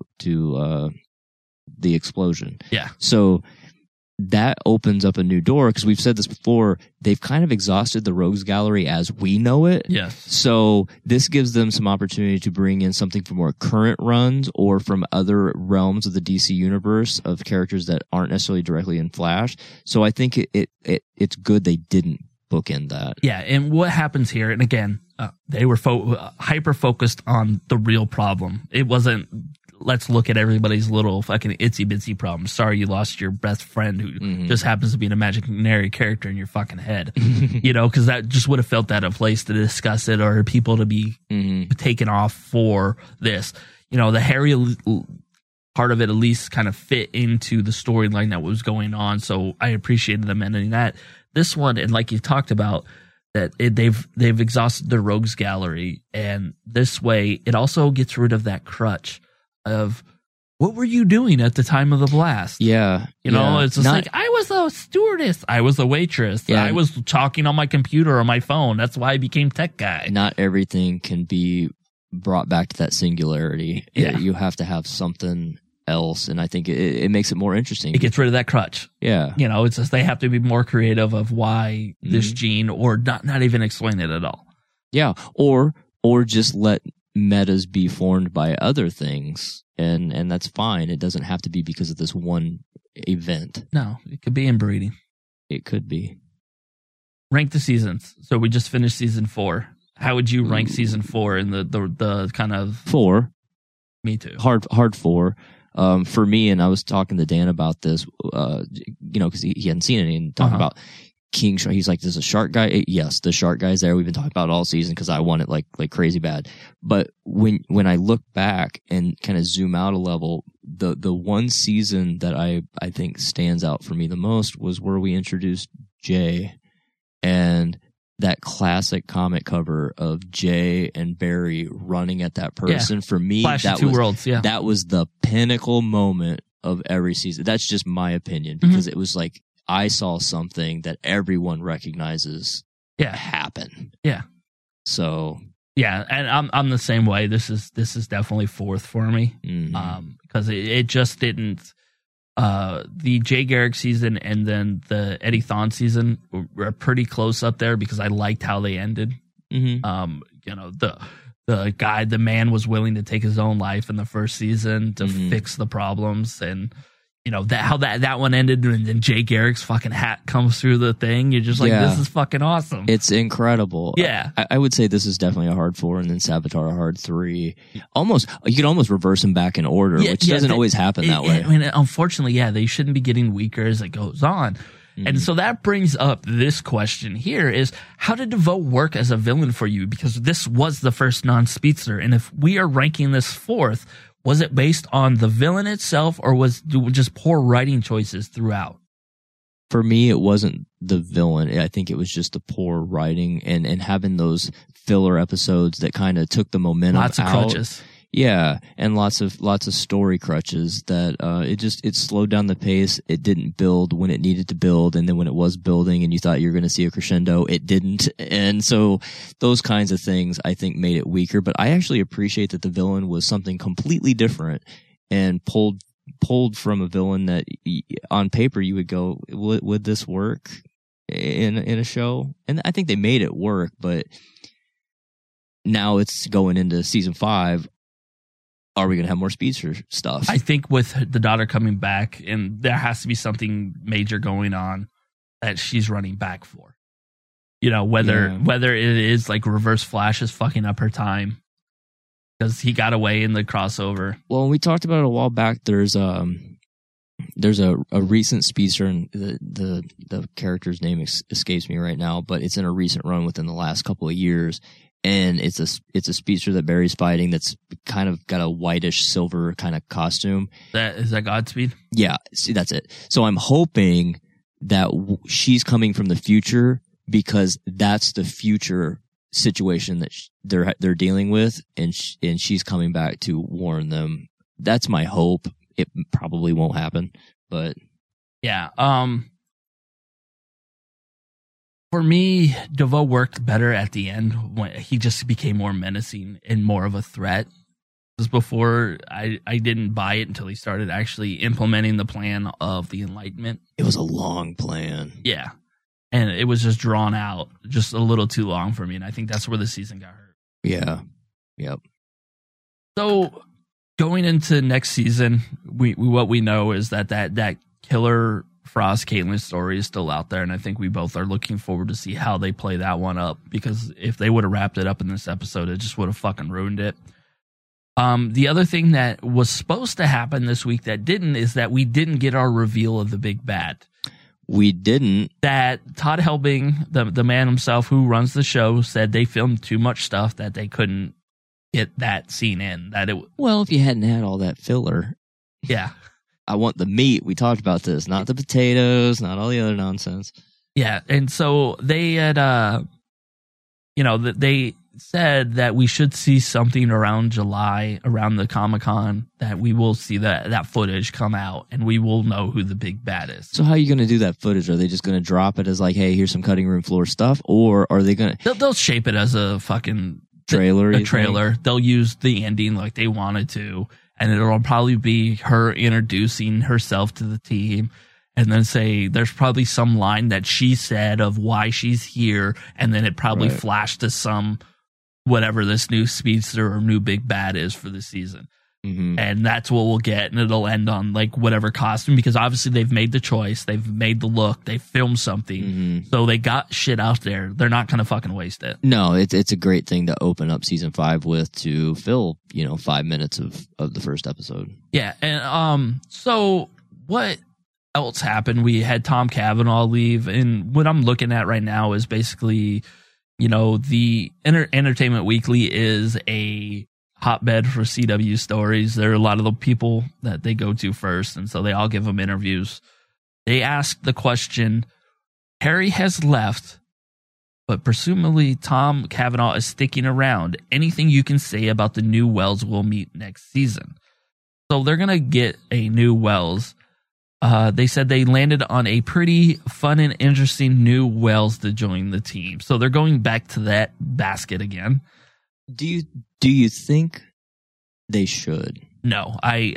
the explosion.
Yeah.
So that opens up a new door, because we've said this before, they've kind of exhausted the rogues gallery as we know it.
Yes.
So this gives them some opportunity to bring in something from more current runs or from other realms of the DC universe of characters that aren't necessarily directly in Flash. So I think it's good they didn't bookend that.
Yeah. And what happens here, and again, they were hyper focused on the real problem. It wasn't, let's look at everybody's little fucking itsy bitsy problem. Sorry you lost your best friend who just happens to be an imaginary character in your fucking head. You know, because that just would have felt out of place to discuss it, or people to be taken off for this. You know, the Harry part of it at least kind of fit into the storyline that was going on. So I appreciated them ending that. This one, and like you talked about, that they've exhausted the rogues gallery, and this way it also gets rid of that crutch of what were you doing at the time of the blast?
Yeah.
You know, it's just like, I was a stewardess, I was a waitress, I was talking on my computer or my phone. That's why I became tech guy.
Not everything can be brought back to that singularity.
Yeah.
You have to have something else, and I think it makes it more interesting.
It gets rid of that crutch.
Yeah.
You know, it's just they have to be more creative of why this gene, or not even explain it at all.
Yeah. Or just let metas be formed by other things, and that's fine. It doesn't have to be because of this one event.
No, it could be inbreeding.
It could be.
Rank the seasons. So we just finished season 4. How would you rank season 4 in the kind of
4?
Me too.
Hard 4. For me, and I was talking to Dan about this, you know, because he hadn't seen it, and talking about King Shark. He's like, there's a shark guy. Yes, the shark guy's there. We've been talking about it all season because I want it like crazy bad. But when I look back and kind of zoom out a level, the one season that I think stands out for me the most was where we introduced Jay, and that classic comic cover of Jay and Barry running at that person. For me,
Flash
that
Two
was
Worlds,
that was the pinnacle moment of every season. That's just my opinion, because it was like I saw something that everyone recognizes happen.
Yeah.
So
yeah, and I'm the same way. This is definitely 4th for me, because it just didn't. The Jay Garrick season and then the Eddie Thawne season were pretty close up there, because I liked how they ended. You know, the man was willing to take his own life in the first season to fix the problems, and you know how that one ended, and then Jay Garrick's fucking hat comes through the thing. You're just like, this is fucking awesome.
It's incredible.
Yeah,
I would say this is definitely a hard 4, and then Savitar a hard 3. You could almost reverse them back in order, which doesn't always happen that way.
I mean, unfortunately, they shouldn't be getting weaker as it goes on. And so that brings up this question here is, how did DeVoe work as a villain for you? Because this was the first non-speedster. And if we are ranking this 4th, Was it based on the villain itself, or was it just poor writing choices throughout?
For me, it wasn't the villain. I think it was just the poor writing and having those filler episodes that kind of took the momentum out.
Lots of crutches.
Yeah, and lots of story crutches that it slowed down the pace. It didn't build when it needed to build, and then when it was building and you thought you were going to see a crescendo, it didn't. And so those kinds of things I think made it weaker. But I actually appreciate that the villain was something completely different and pulled from a villain that on paper you would go, would this work in a show? And I think they made it work, but now it's going into season 5. Are we going to have more Speedster stuff?
I think with the daughter coming back, and there has to be something major going on that she's running back for. You know, whether it is like Reverse Flash is fucking up her time because he got away in the crossover.
Well, we talked about it a while back. There's a recent Speedster, and the character's name escapes me right now, but it's in a recent run within the last couple of years. And it's a Speedster that Barry's fighting that's kind of got a whitish silver kind of costume.
Is that Godspeed?
Yeah, see, that's it. So I'm hoping that she's coming from the future because that's the future situation that they're dealing with, and she's coming back to warn them. That's my hope. It probably won't happen, but
yeah. For me, DeVoe worked better at the end when he just became more menacing and more of a threat. Because before, I didn't buy it until he started actually implementing the plan of the Enlightenment.
It was a long plan.
Yeah. And it was just drawn out just a little too long for me. And I think that's where the season got hurt.
Yeah. Yep.
So going into next season, what we know is that Killer Frost Caitlyn story is still out there, and I think we both are looking forward to see how they play that one up, because if they would have wrapped it up in this episode, it just would have fucking ruined it. The other thing that was supposed to happen this week that didn't is that we didn't get our reveal of the big bad.
We didn't.
That Todd Helbing, the man himself who runs the show, said they filmed too much stuff that they couldn't get that scene in.
Well, if you hadn't had all that filler.
Yeah.
I want the meat. We talked about this, not the potatoes, not all the other nonsense.
Yeah, and so they had, they said that we should see something around July, around the Comic-Con, that we will see that footage come out, and we will know who the big bad is.
So how are you going to do that footage? Are they just going to drop it as like, hey, here's some cutting room floor stuff, or are they going to...
They'll shape it as a fucking...
trailer?
A trailer. They'll use the ending like they wanted to. And it'll probably be her introducing herself to the team, and then say there's probably some line that she said of why she's here, and then it probably flashed to some whatever this new Speedster or new big bad is for the season. Mm-hmm. And that's what we'll get, and it'll end on like whatever costume, because obviously they've made the choice, they've made the look, they filmed something, so they got shit out there. They're not gonna fucking waste it.
No, it's a great thing to open up season 5 with, to fill 5 minutes of the first episode.
Yeah, and so what else happened? We had Tom Cavanaugh leave, and what I'm looking at right now is basically, the Entertainment Weekly is a hotbed for CW stories. There are a lot of the people that they go to first, and so they all give them interviews. They asked the question, Harry has left, but presumably Tom Cavanaugh is sticking around. Anything you can say about the new Wells we'll meet next season? So they're going to get a new Wells. They said they landed on a pretty fun and interesting new Wells to join the team. So they're going back to that basket again.
Do you think they should?
No,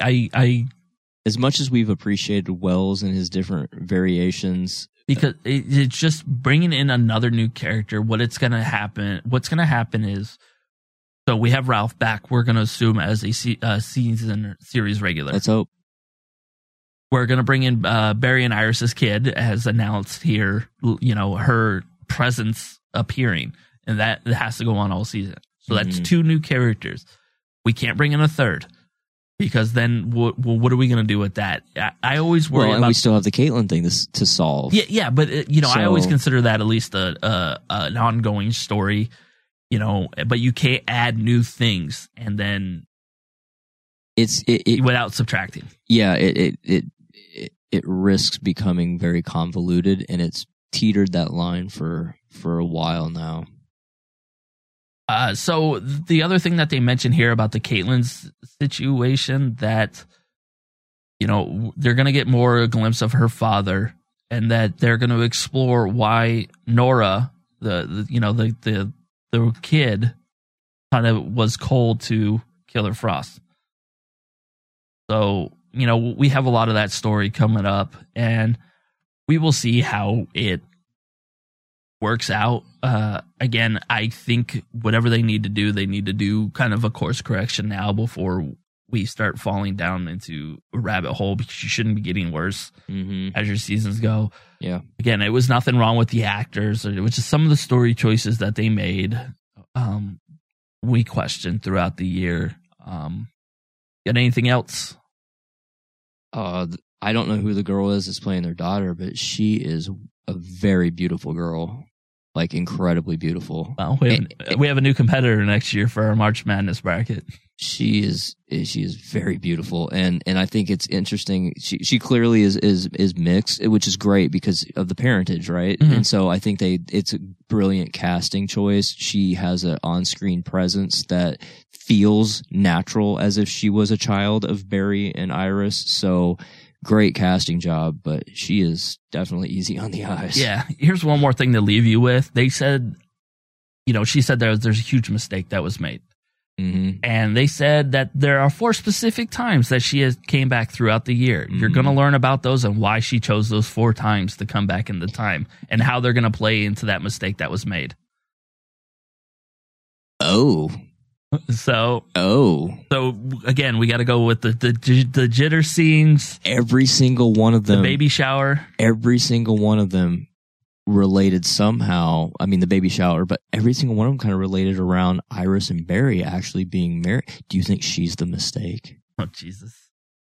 I
as much as we've appreciated Wells and his different variations,
because it's just bringing in another new character. What's going to happen is, so we have Ralph back. We're going to assume as a season series regular.
Let's hope.
We're going to bring in Barry and Iris's kid, as announced here. Her presence appearing, and that has to go on all season. So that's 2 new characters. We can't bring in a third, because then what are we going to do with that? I always worry about.
And we still have the Caitlyn thing to solve.
Yeah, but I always consider that at least an ongoing story. But you can't add new things and then
it
without subtracting.
Yeah, it risks becoming very convoluted, and it's teetered that line for a while now.
So the other thing that they mentioned here about the Caitlyn's situation, that, you know, they're going to get more a glimpse of her father, and that they're going to explore why Nora, the kid, kind of was cold to Killer Frost. So, you know, we have a lot of that story coming up, and we will see how it works out. Again, I think whatever they need to do kind of a course correction now before we start falling down into a rabbit hole, because you shouldn't be getting worse as your seasons go.
Yeah.
Again, it was nothing wrong with the actors. It was just some of the story choices that they made. We questioned throughout the year. Got anything else?
I don't know who the girl is that's playing their daughter, but she is a very beautiful girl. Like, incredibly beautiful.
Well, we have a new competitor next year for our March Madness bracket.
She is very beautiful, and I think it's interesting. She clearly is mixed, which is great because of the parentage, right?
Mm-hmm.
And so I think it's a brilliant casting choice. She has an on-screen presence that feels natural, as if she was a child of Barry and Iris. So great casting job, but she is definitely easy on the eyes.
Yeah. Here's one more thing to leave you with. They said, you know, she said there's a huge mistake that was made.
Mm-hmm.
And they said that there are 4 specific times that she has came back throughout the year. Mm-hmm. You're going to learn about those and why she chose those 4 times to come back in the time, and how they're going to play into that mistake that was made. So again, we got to go with the jitter scenes.
Every single one of them.
The baby shower.
Every single one of them related somehow. I mean, the baby shower, but every single one of them kind of related around Iris and Barry actually being married. Do you think she's the mistake?
Oh, Jesus.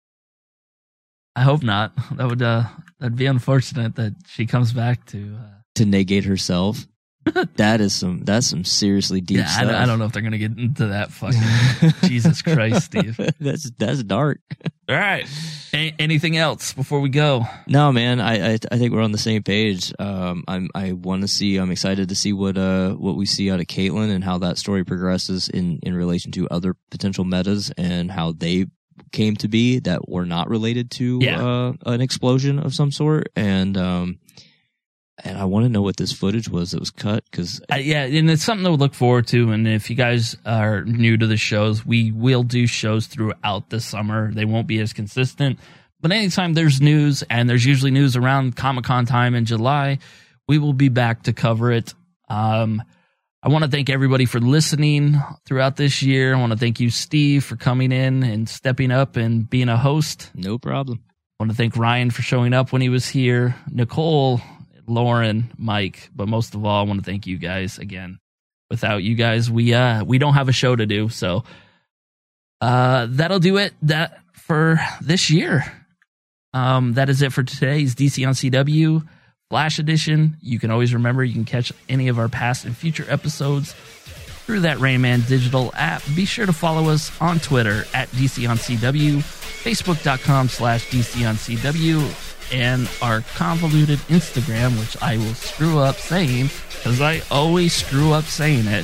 I hope not. That'd be unfortunate that she comes back to
negate herself. That's some seriously deep stuff.
I don't know if they're gonna get into that fucking Jesus Christ, Steve.
That's dark.
All right. Anything else before we go?
No, man. I think we're on the same page. I'm excited to see what we see out of Caitlyn and how that story progresses in relation to other potential metas and how they came to be that were not related to an explosion of some sort. And I want to know what this footage was that was cut, because
and it's something to look forward to. And if you guys are new to the shows, we will do shows throughout the summer. They won't be as consistent, but anytime there's news, and there's usually news around Comic-Con time in July, we will be back to cover it. I want to thank everybody for listening throughout this year. I want to thank you, Steve, for coming in and stepping up and being a host.
No problem.
I want to thank Ryan for showing up when he was here, Nicole, Lauren, Mike, but most of all, I want to thank you guys again. Without you guys, we don't have a show to do. So that'll do it for this year. That is it for today's DC on CW Flash Edition. You can always remember you can catch any of our past and future episodes through that Rainman Digital app. Be sure to follow us on Twitter at DC on CW, Facebook.com/DC on CW, and our convoluted Instagram, which I will screw up saying, because I always screw up saying it,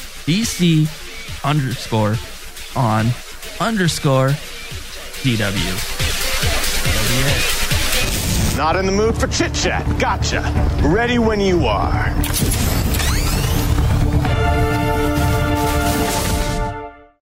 DC_on_DW.
Not in the mood for chit-chat. Gotcha. Ready when you are.